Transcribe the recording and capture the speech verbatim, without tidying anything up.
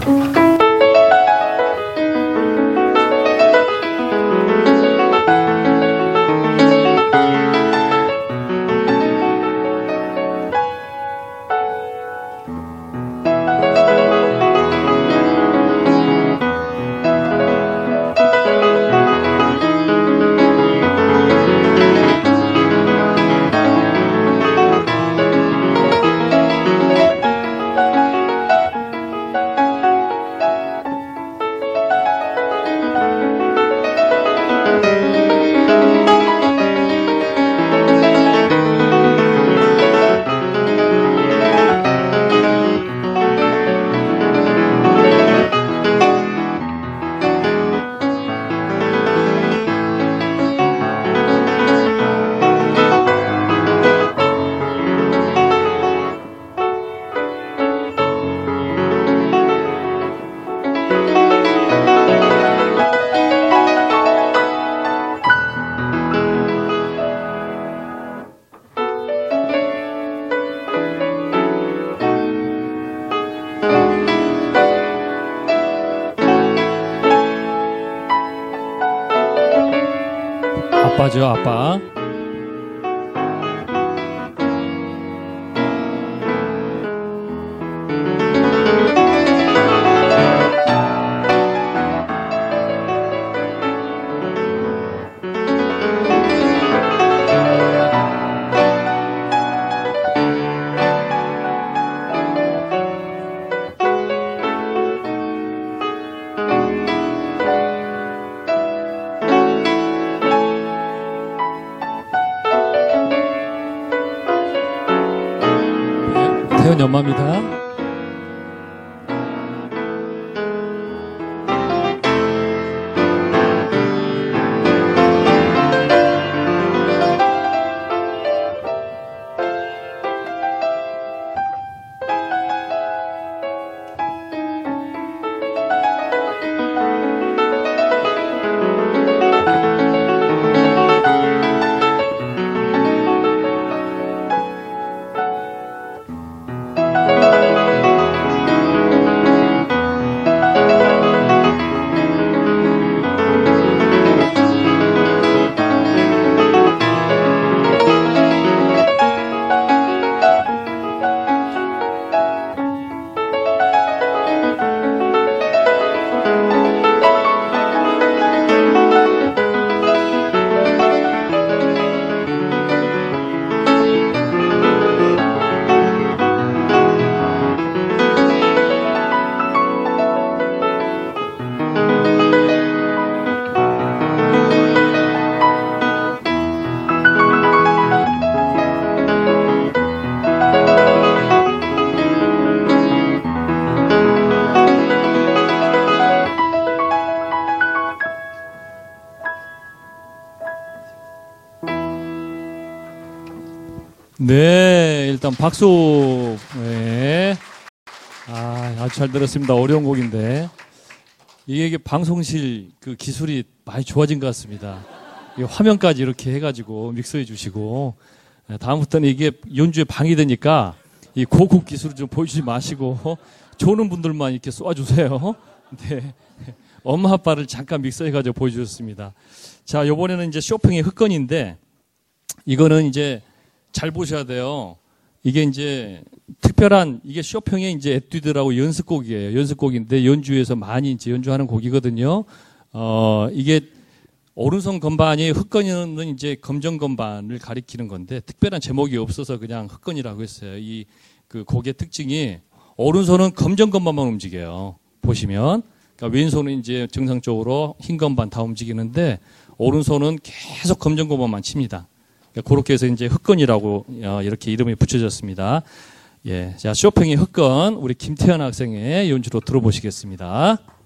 아빠죠, 아빠. 태연 엄마입니다. 네, 일단 박수. 네. 아, 아주 잘 들었습니다. 어려운 곡인데. 이게 방송실 그 기술이 많이 좋아진 것 같습니다. 이게 화면까지 이렇게 해가지고 믹서해 주시고. 다음부터는 이게 연주에 방해되니까 이 고급 기술을 좀 보여주지 마시고 좋은 분들만 이렇게 쏘아주세요. 네. 엄마 아빠를 잠깐 믹서해가지고 보여주셨습니다. 자, 요번에는 이제 쇼팽의 흑건인데 이거는 이제 잘 보셔야 돼요. 이게 이제 특별한, 이게 쇼팽의 이제 에뛰드라고 연습곡이에요. 연습곡인데 연주에서 많이 이제 연주하는 곡이거든요. 어, 이게 오른손 건반이 흑건이는 이제 검정 건반을 가리키는 건데 특별한 제목이 없어서 그냥 흑건이라고 했어요. 이 그 곡의 특징이 오른손은 검정 건반만 움직여요. 보시면. 그러니까 왼손은 이제 정상적으로 흰 건반 다 움직이는데 오른손은 계속 검정 건반만 칩니다. 그러니까 그렇게 해서 이제 흑건이라고 이렇게 이름이 붙여졌습니다. 예, 자, 쇼팽의 흑건 우리 김태현 학생의 연주로 들어보시겠습니다.